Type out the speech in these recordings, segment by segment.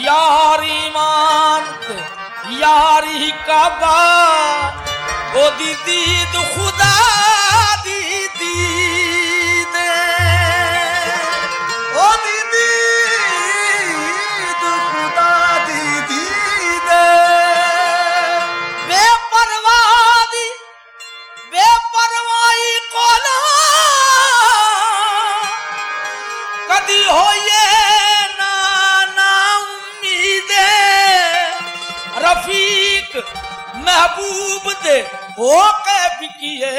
यारी मान यारी काबा ओ दीदी खुदा दीदी दे ओ दीदी खुदा दीदी दे बेपरवाही कोला कदी होइए ना उम्मीदे रफीक महबूब दे हो के बिकिए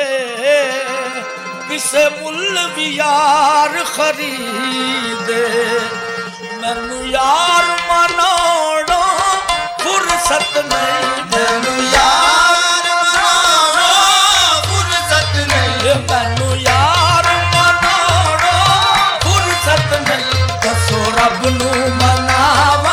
किसे मुल भी यार खरीदे मैनू यार मनाओ फुर्सत नहीं मैनू यार मनाओ फुर्सत नहीं मैनू यार मनाओ फुर्सत नहीं दसो रब नू मनावा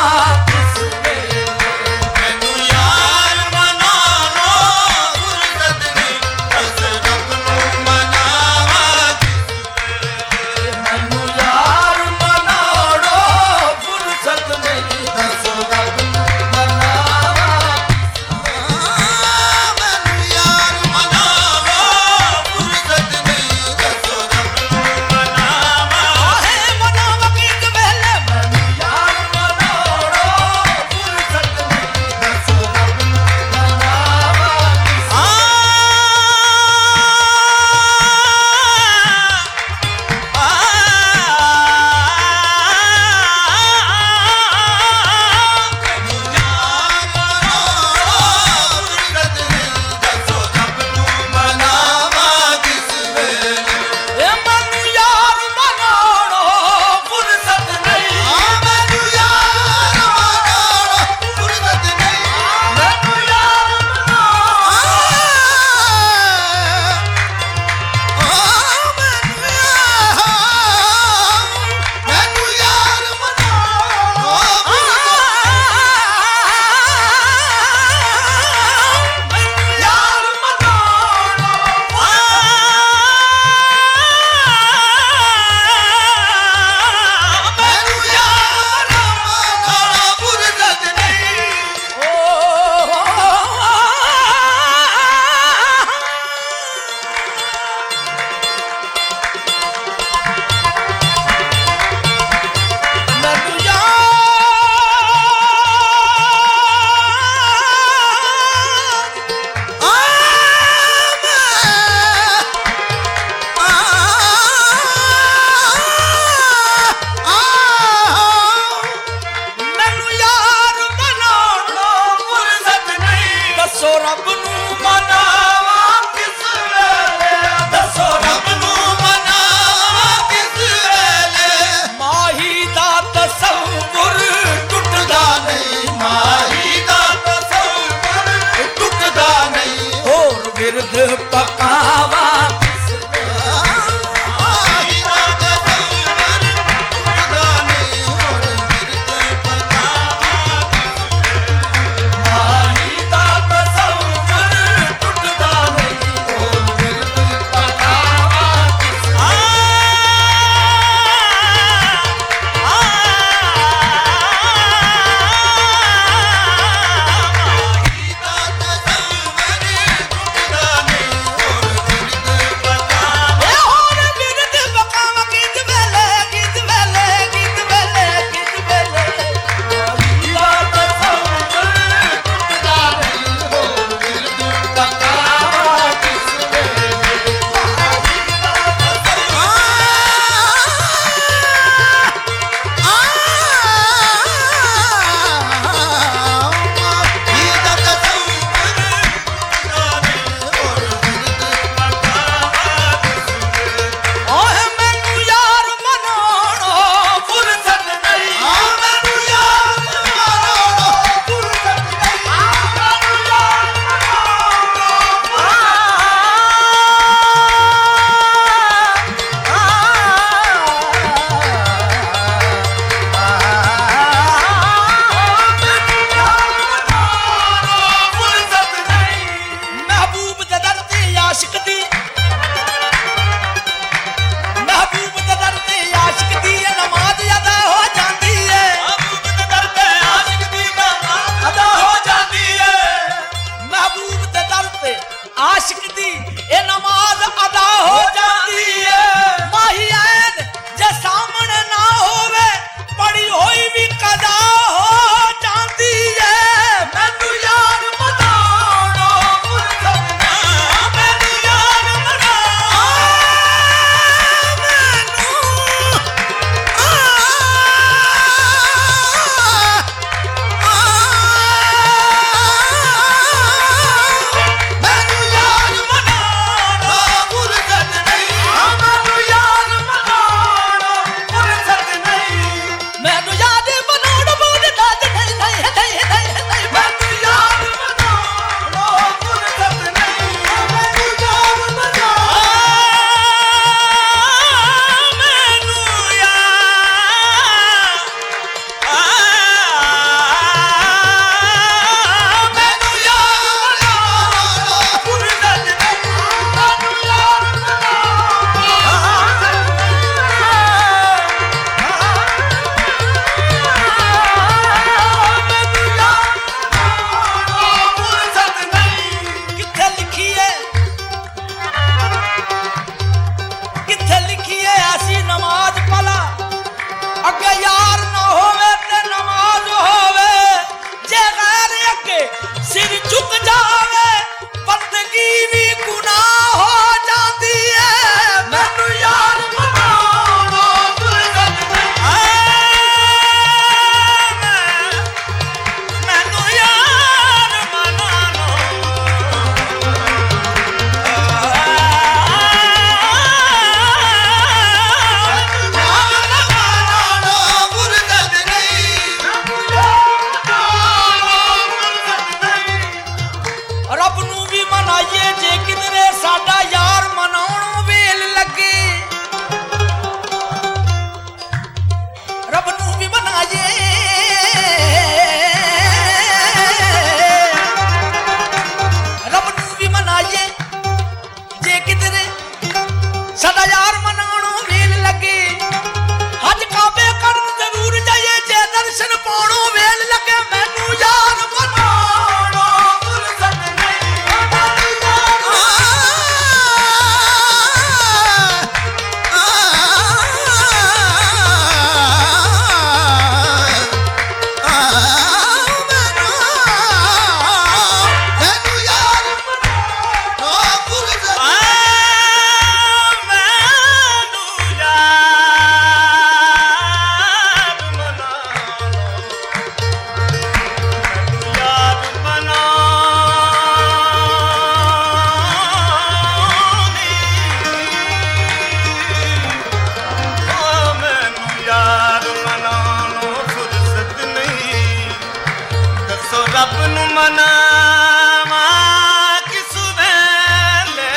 ਰੱਬ ਨੂੰ ਮਨਾਵਾ ਕਿਸ ਵੇਲੇ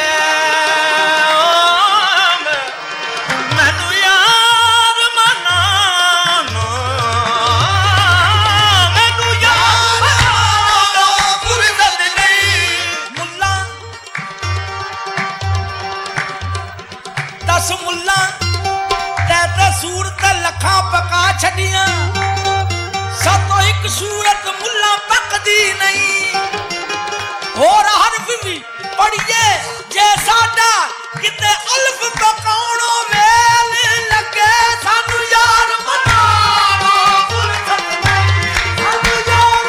ਮੈਨੂੰ ਯਾਰ ਮਨਾਉਣਾ ਮੈਨੂੰ ਯਾਰ ਮਨਾਉਣਾ ਫੁਰਸਤ ਨਹੀਂ ਮੁੱਲਾ ਦਸ ਮੁੱਲਾ ਤੇ ਸੂਰਤ ਲੱਖਾਂ ਪਕਾ ਛੱਡੀਆਂ ਸਾਤੋਂ ਇੱਕ ਸੂਰਤ ਮੁੱਲਾ ਪੱਕਦੀ ਨਹੀਂ ਹੋਰ ਹਰਫ ਵੀ ਪੜੀਏ ਜੇ ਸਾਡਾ ਕਿਤੇ ਅਲਫ ਪਕਾਉਣੋਂ ਵੇਲ ਲੱਗੇ ਸਾਨੂੰ ਯਾਰ ਮਨਾਉਣਾ ਫੁਰਸਤ ਨਹੀਂ ਸਾਨੂੰ ਯਾਰ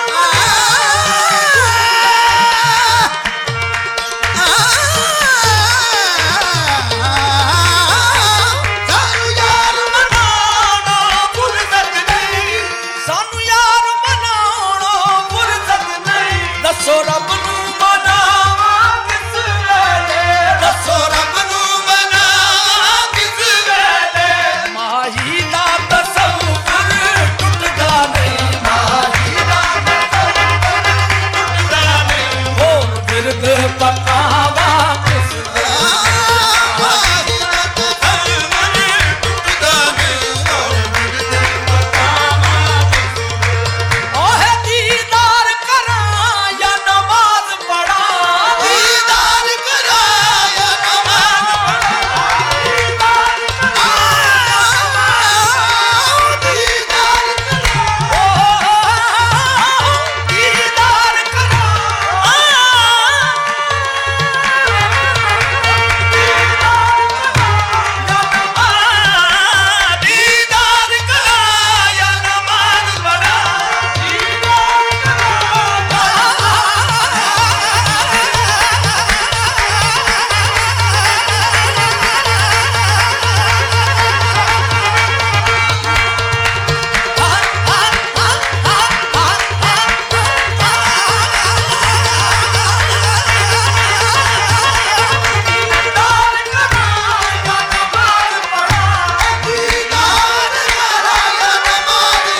ਸਾਨੂੰ ਯਾਰ ਮਨਾਉਣਾ ਫੁਰਸਤ ਨਹੀਂ ਸਾਨੂੰ ਯਾਰ ਮਨਾਉਣੋਂ ਫੁਰਸਤ ਨਹੀਂ ਦੱਸੋ ਰੱਬ ਨੂੰ ਮਨਾਵਾਂ ਕਿਸ ਵੇਲੇ ਦੱਸੋ ਰੱਬ ਨੂੰ ਮਨਾਵਾ ਕਿਸ ਵੇਲੇ ਮਾਹੀ ਦਾ ਤਸੱਵੁਰ ਟੁੱਟਦਾ ਨਹੀਂ ਮਾਹੀ ਦਾ ਟੁੱਟਦਾ ਨਹੀਂ ਹੋਰ ਬਿਰਦ ਪਕਾਵਾ ਕਿਸ ਮਾਹੀ ਦਾ ਤਸੱਵੁਰ ਟੁੱਟਦਾ ਨਹੀਂ ਓਹ ਦੀਦਾਰ ਕਰਾਂ ਜਾਂ ਨਮਾਜ਼ ਪੜਾਂ ਦੀਦਾਰ ਕਰਾਇਆ ਨਮਾਜ਼ ਦੀਦਾਰ ਦੀਦਾਰ ਕਰਾਇਆ ਨਮਾਜ਼ ਪੜਾ ਦੀਦਾਰ ਕਰਾਇਆ ਨਮਾਜ਼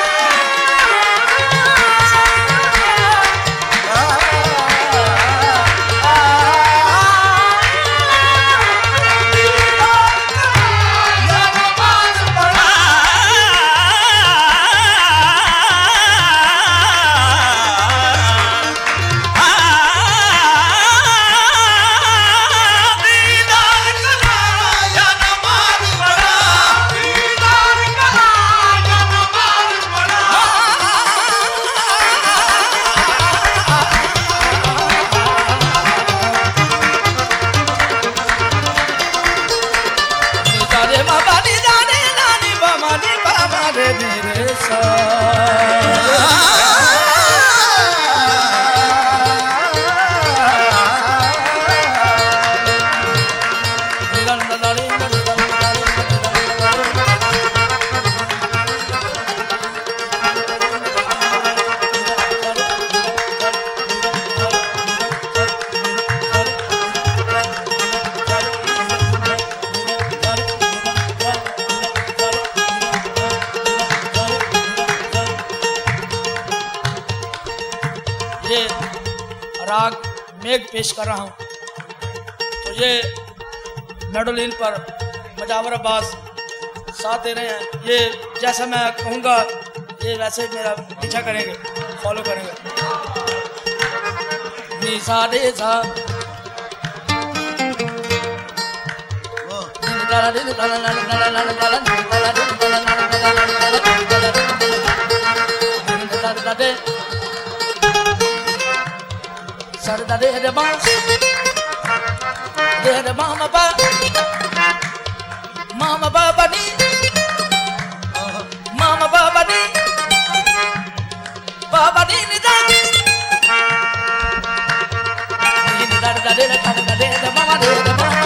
ਦੀਦਾਰ ਕਰਾਇਆ ਨਮਾਜ਼ ਪੜਾ ਦੀਦਾਰ ਕਰਾਇਆ ਨਮਾਜ਼ ਪੜਾ रे बाबा नी दाने नानी बाबा नी बाबा रे मेरे सा ये राग मेघ पेश कर रहा हूँ तो ये मेडोलिन पर मजावर अब्बास साथ दे रहे हैं ये जैसा मैं कहूँगा ये वैसे मेरा पीछा करेंगे फॉलो करेंगे नी सा दे सा Sar da de ba mama ba ni ni da ni da da de da mama de da mama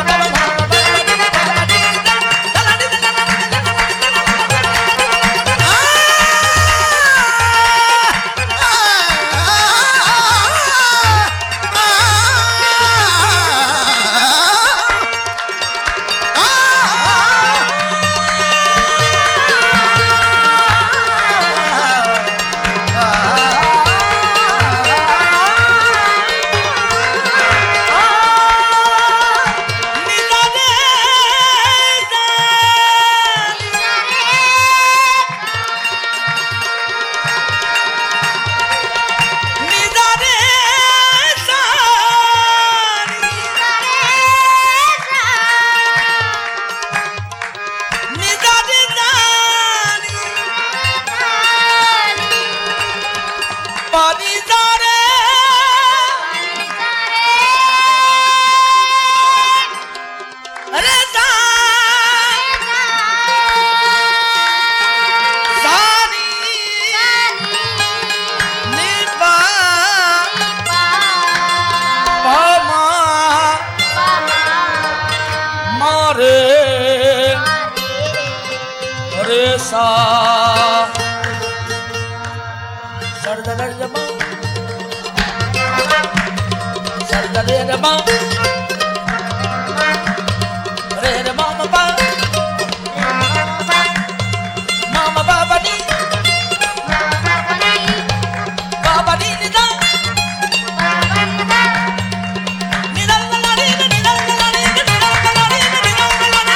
पानी जारे अरे जा सानी निपा पामा मारे अरे सा सरदर जमा सरदर जमा रे रे मामा पा मामा बाबा नी निदा निदल लड़ी निदल लड़ी निदल लड़ी निदल लड़ी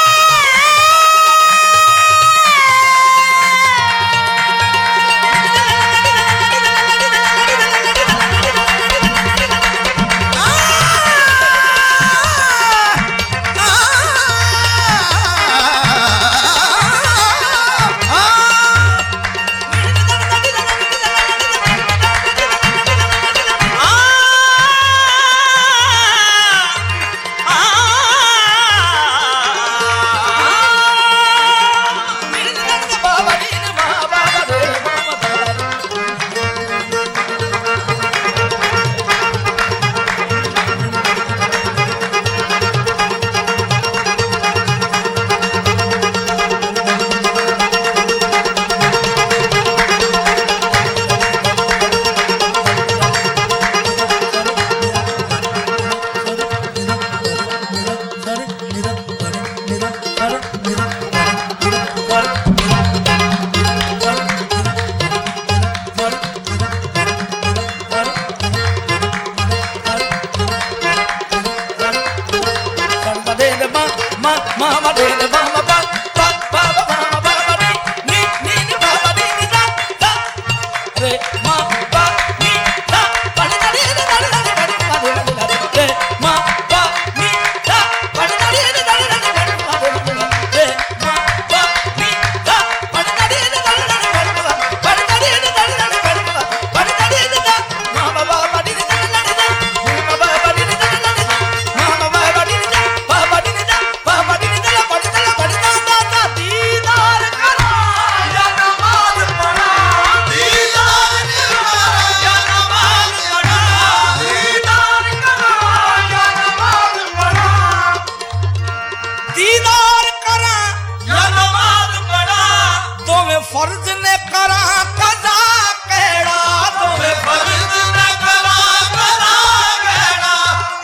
फर्ज ने करा कजा केड़ा तुम्हें फर्ज ने करा कजा केड़ा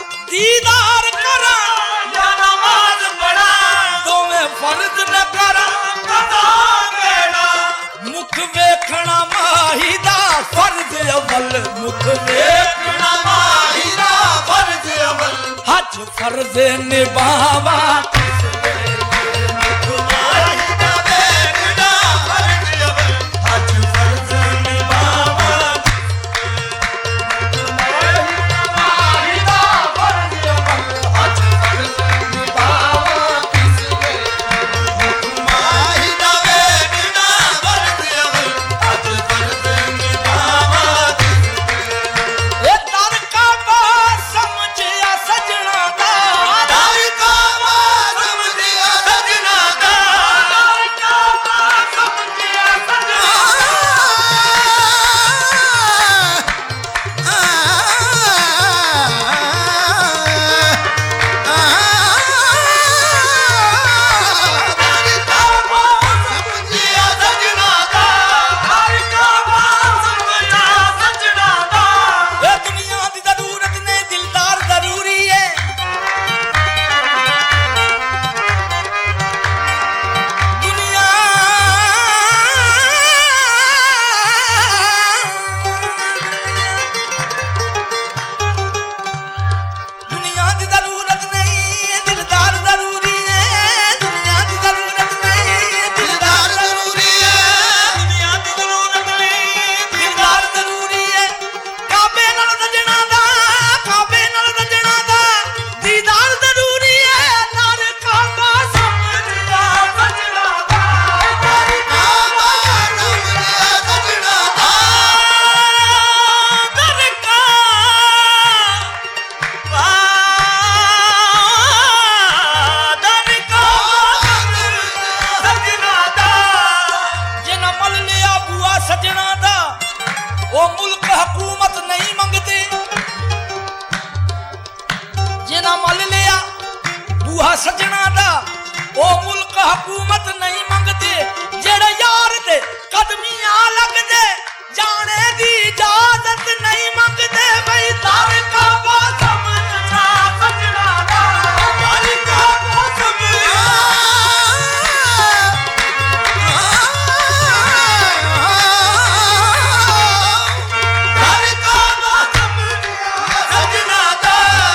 दीदार करा या नमाज पढ़ा तुम्हें फर्ज ने करा कजा केड़ा मुख वेखना माहीदा फर्ज अवल मुख वेखना माहीदा फर्ज अवल हज फर्ज निभावा समझिया सजना दा सजना दा ओ मुल्क हुकूमत नहीं मंगते जेड़े यार दे कदमियां लगदे जाने दी इजाजत नहीं मंगते भाई दर काबा समझना सजना दा दर काबा समझना दर काबा समझना सजना दा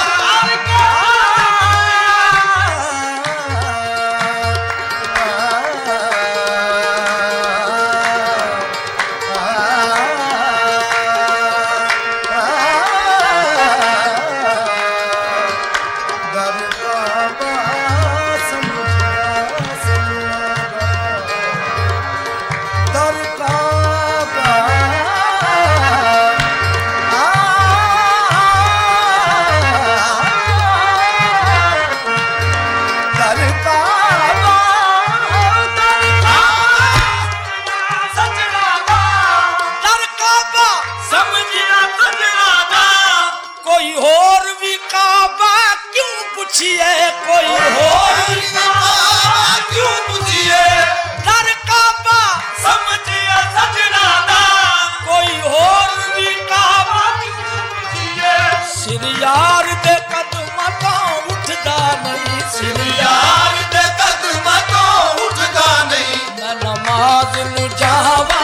कोई होर भी काबा क्यों पूछिए कोई होर भी काबा क्यों पूछिए दर काबा समझिए सजना दा कोई होर भी काबा क्यों पूछिए सिर यार दे कदम तो उठदा नहीं सिर यार दे कदम तो उठदा नहीं मैं नमाज नु जावा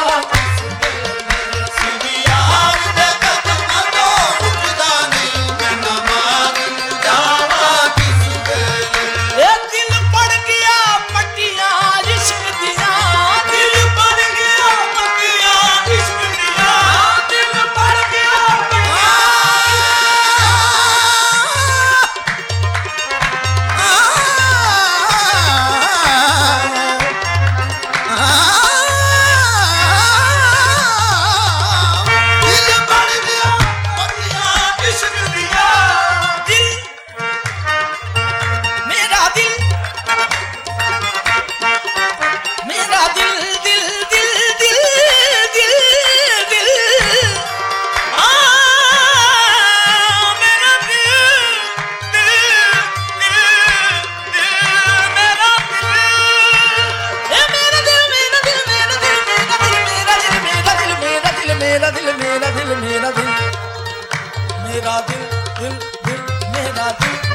मेरा दिल मेरा दिल मेरा दिल